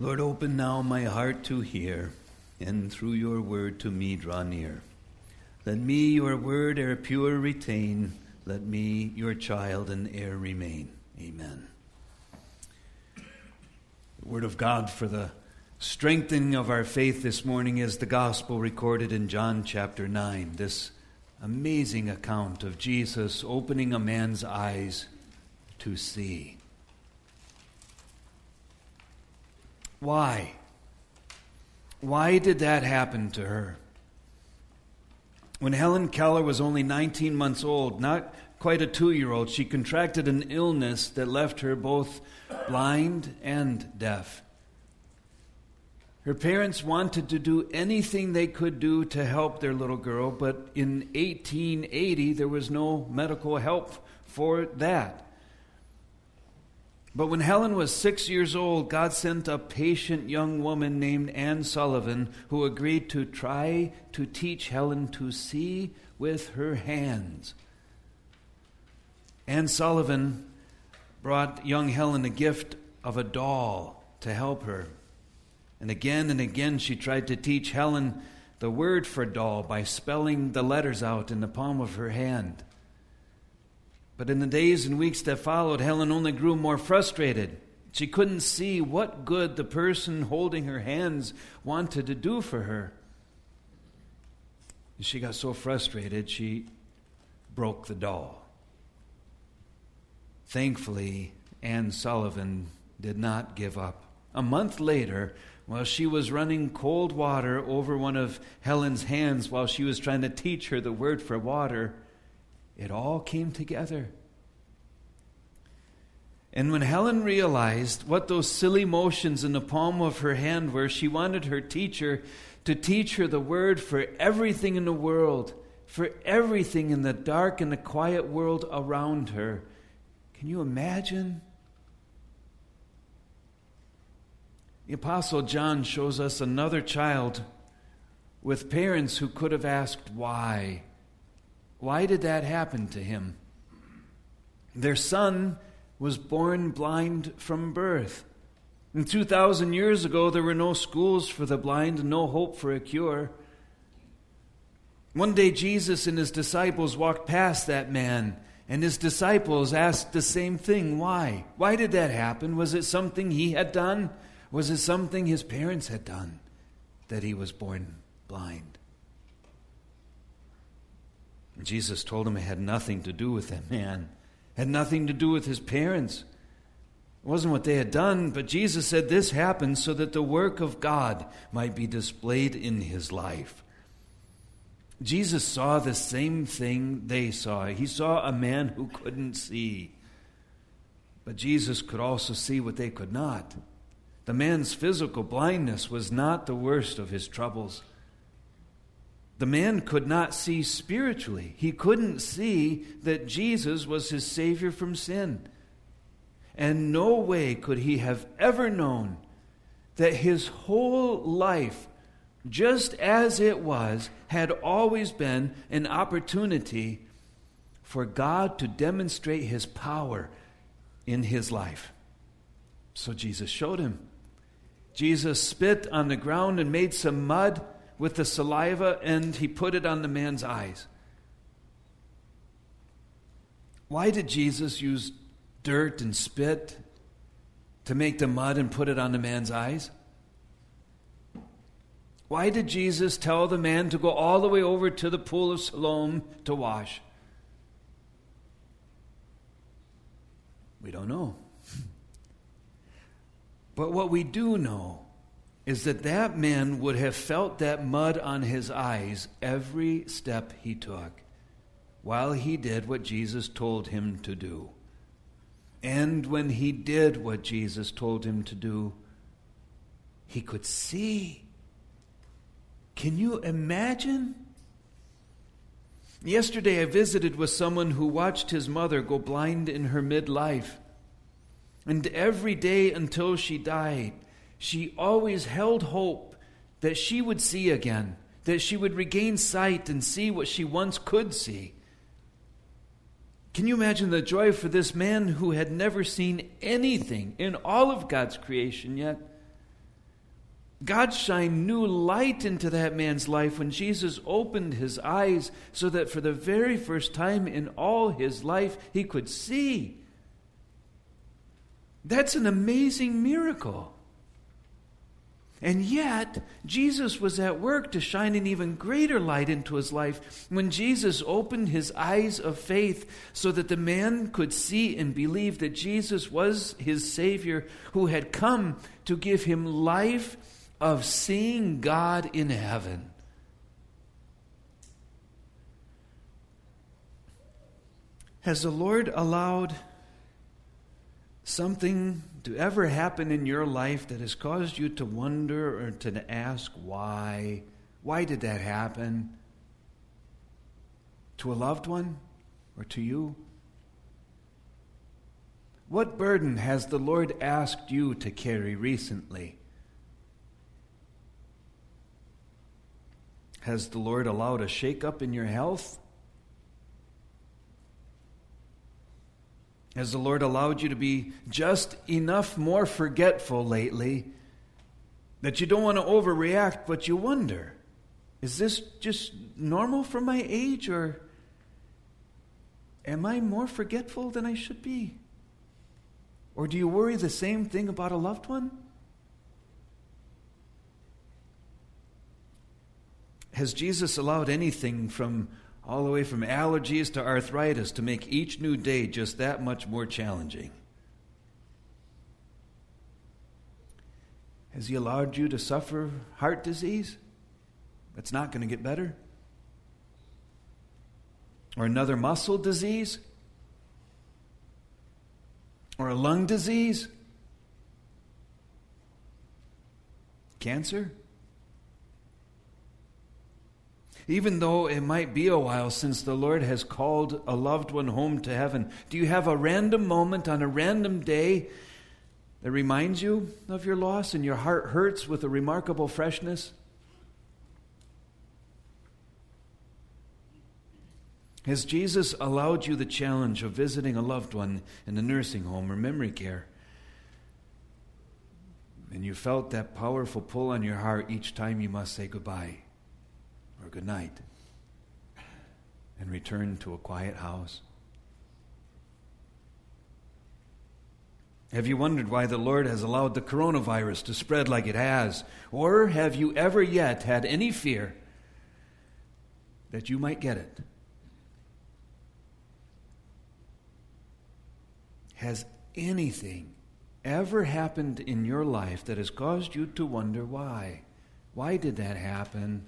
Lord, open now my heart to hear, and through your word to me draw near. Let me your word ere pure retain, let me your child and heir remain. Amen. The word of God for the strengthening of our faith this morning is the gospel recorded in John chapter 9, this amazing account of Jesus opening a man's eyes to see. Why? Why did that happen to her? When Helen Keller was only 19 months old, not quite a 2-year-old, she contracted an illness that left her both blind and deaf. Her parents wanted to do anything they could do to help their little girl, but in 1880 there was no medical help for that. But when Helen was 6 years old, God sent a patient young woman named Anne Sullivan who agreed to try to teach Helen to see with her hands. Anne Sullivan brought young Helen a gift of a doll to help her. And again she tried to teach Helen the word for doll by spelling the letters out in the palm of her hand. But in the days and weeks that followed, Helen only grew more frustrated. She couldn't see what good the person holding her hands wanted to do for her. She got so frustrated, she broke the doll. Thankfully, Anne Sullivan did not give up. A month later, while she was running cold water over one of Helen's hands while she was trying to teach her the word for water, it all came together. And when Helen realized what those silly motions in the palm of her hand were, she wanted her teacher to teach her the word for everything in the world, for everything in the dark and the quiet world around her. Can you imagine? The Apostle John shows us another child with parents who could have asked why. Why did that happen to him? Their son was born blind from birth. And 2,000 years ago, there were no schools for the blind and no hope for a cure. One day, Jesus and his disciples walked past that man, and his disciples asked the same thing. Why? Why did that happen? Was it something he had done? Was it something his parents had done that he was born blind? And Jesus told him it had nothing to do with that man. It had nothing to do with his parents. It wasn't what they had done, but Jesus said this happened so that the work of God might be displayed in his life. Jesus saw the same thing they saw. He saw a man who couldn't see. But Jesus could also see what they could not. The man's physical blindness was not the worst of his troubles. The man could not see spiritually. He couldn't see that Jesus was his Savior from sin. And no way could he have ever known that his whole life, just as it was, had always been an opportunity for God to demonstrate his power in his life. So Jesus showed him. Jesus spit on the ground and made some mud with the saliva, and he put it on the man's eyes. Why did Jesus use dirt and spit to make the mud and put it on the man's eyes? Why did Jesus tell the man to go all the way over to the pool of Siloam to wash? We don't know. But what we do know is that that man would have felt that mud on his eyes every step he took while he did what Jesus told him to do. And when he did what Jesus told him to do, he could see. Can you imagine? Yesterday I visited with someone who watched his mother go blind in her midlife. And every day until she died, she always held hope that she would see again, that she would regain sight and see what she once could see. Can you imagine the joy for this man who had never seen anything in all of God's creation yet? God shined new light into that man's life when Jesus opened his eyes so that for the very first time in all his life he could see. That's an amazing miracle. And yet, Jesus was at work to shine an even greater light into his life when Jesus opened his eyes of faith so that the man could see and believe that Jesus was his Savior who had come to give him life of seeing God in heaven. Has the Lord allowed something to ever happen in your life that has caused you to wonder or to ask why? Why did that happen? To a loved one or to you? What burden has the Lord asked you to carry recently? Has the Lord allowed a shake-up in your health? Has the Lord allowed you to be just enough more forgetful lately that you don't want to overreact, but you wonder, is this just normal for my age, or am I more forgetful than I should be? Or do you worry the same thing about a loved one? Has Jesus allowed anything from all the way from allergies to arthritis to make each new day just that much more challenging? Has he allowed you to suffer heart disease that's not going to get better? Or another muscle disease? Or a lung disease? Cancer? Even though it might be a while since the Lord has called a loved one home to heaven, do you have a random moment on a random day that reminds you of your loss and your heart hurts with a remarkable freshness? Has Jesus allowed you the challenge of visiting a loved one in a nursing home or memory care? And you felt that powerful pull on your heart each time you must say goodbye or good night and return to a quiet house? Have you wondered why the Lord has allowed the coronavirus to spread like it has? Or have you ever yet had any fear that you might get it? Has anything ever happened in your life that has caused you to wonder why? Why did that happen?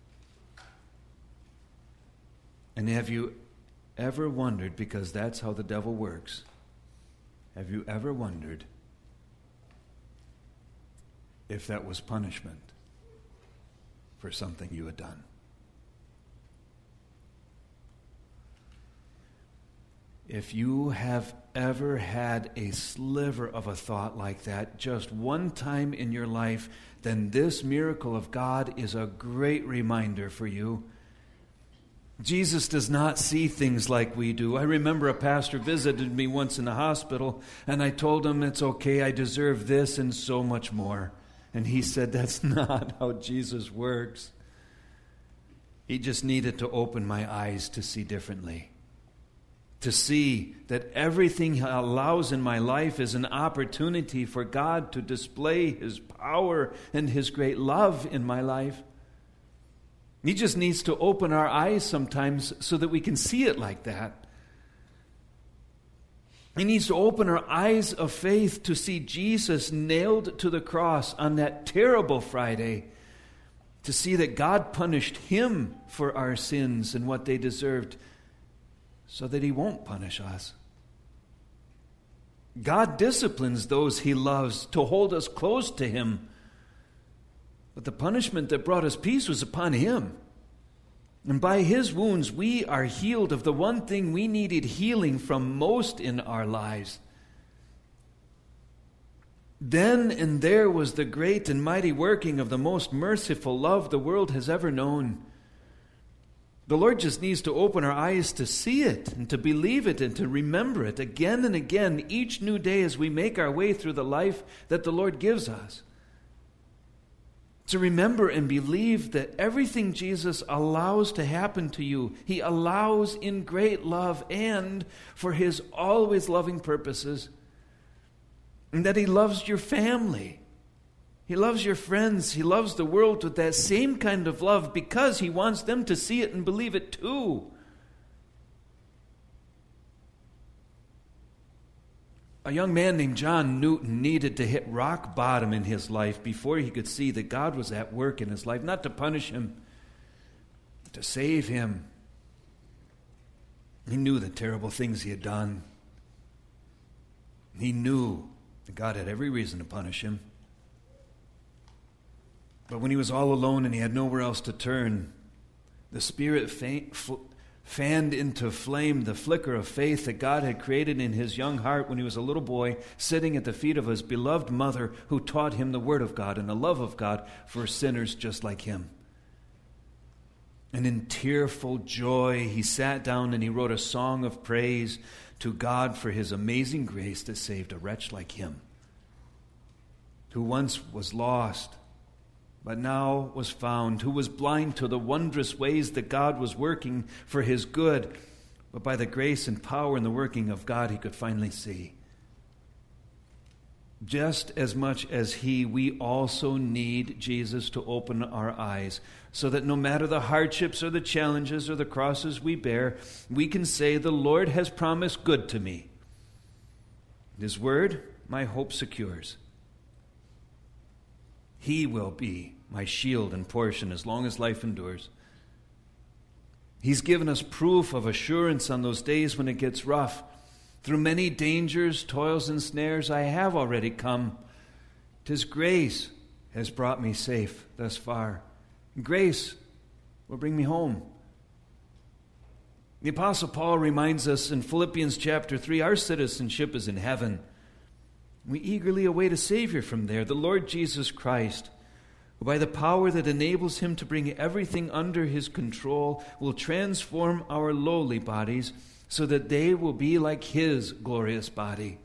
And have you ever wondered, because that's how the devil works, have you ever wondered if that was punishment for something you had done? If you have ever had a sliver of a thought like that just one time in your life, then this miracle of God is a great reminder for you. Jesus does not see things like we do. I remember a pastor visited me once in the hospital, and I told him, it's okay, I deserve this and so much more. And he said, that's not how Jesus works. He just needed to open my eyes to see differently. To see that everything he allows in my life is an opportunity for God to display his power and his great love in my life. He just needs to open our eyes sometimes so that we can see it like that. He needs to open our eyes of faith to see Jesus nailed to the cross on that terrible Friday, to see that God punished him for our sins and what they deserved, so that he won't punish us. God disciplines those he loves to hold us close to him. But the punishment that brought us peace was upon him. And by his wounds we are healed of the one thing we needed healing from most in our lives. Then and there was the great and mighty working of the most merciful love the world has ever known. The Lord just needs to open our eyes to see it and to believe it and to remember it again and again each new day as we make our way through the life that the Lord gives us. to remember and believe that everything Jesus allows to happen to you, He allows in great love and for His always loving purposes. And that He loves your family. He loves your friends. He loves the world with that same kind of love because He wants them to see it and believe it too. A young man named John Newton needed to hit rock bottom in his life before he could see that God was at work in his life, not to punish him, but to save him. He knew the terrible things he had done. He knew that God had every reason to punish him. But when he was all alone and he had nowhere else to turn, the Spirit fanned into flame the flicker of faith that God had created in his young heart when he was a little boy, sitting at the feet of his beloved mother who taught him the Word of God and the love of God for sinners just like him. And in tearful joy, he sat down and he wrote a song of praise to God for His amazing grace that saved a wretch like him, who once was lost, but now was found, who was blind to the wondrous ways that God was working for his good, but by the grace and power and the working of God he could finally see. Just as much as he, we also need Jesus to open our eyes so that no matter the hardships or the challenges or the crosses we bear, we can say, the Lord has promised good to me. His word, my hope secures. He will be my shield and portion as long as life endures. He's given us proof of assurance on those days when it gets rough. Through many dangers, toils, and snares, I have already come. 'Tis grace has brought me safe thus far. Grace will bring me home. The Apostle Paul reminds us in Philippians chapter 3, our citizenship is in heaven. We eagerly await a Savior from there, the Lord Jesus Christ, who by the power that enables Him to bring everything under His control will transform our lowly bodies so that they will be like His glorious body.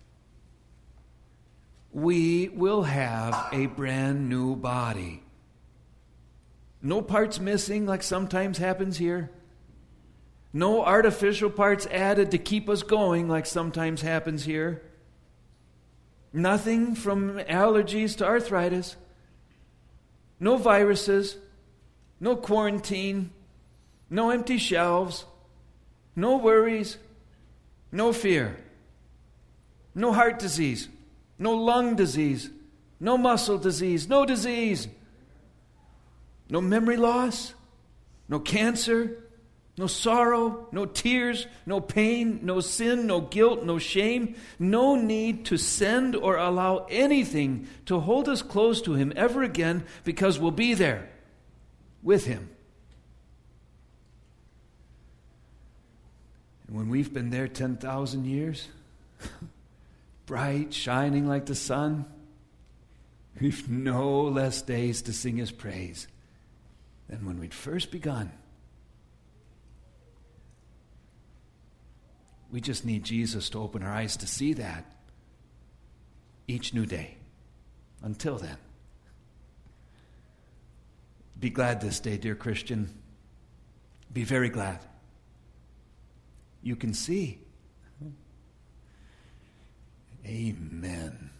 We will have a brand new body. No parts missing like sometimes happens here. No artificial parts added to keep us going like sometimes happens here. Nothing from allergies to arthritis. No viruses. No quarantine. No empty shelves. No worries. No fear. No heart disease. No lung disease. No muscle disease. No disease. No memory loss. No cancer. No sorrow, no tears, no pain, no sin, no guilt, no shame, no need to send or allow anything to hold us close to Him ever again, because we'll be there with Him. And when we've been there 10,000 years, bright, shining like the sun, we've no less days to sing His praise than when we'd first begun. We just need Jesus to open our eyes to see that each new day. Until then, be glad this day, dear Christian. Be very glad. You can see. Amen.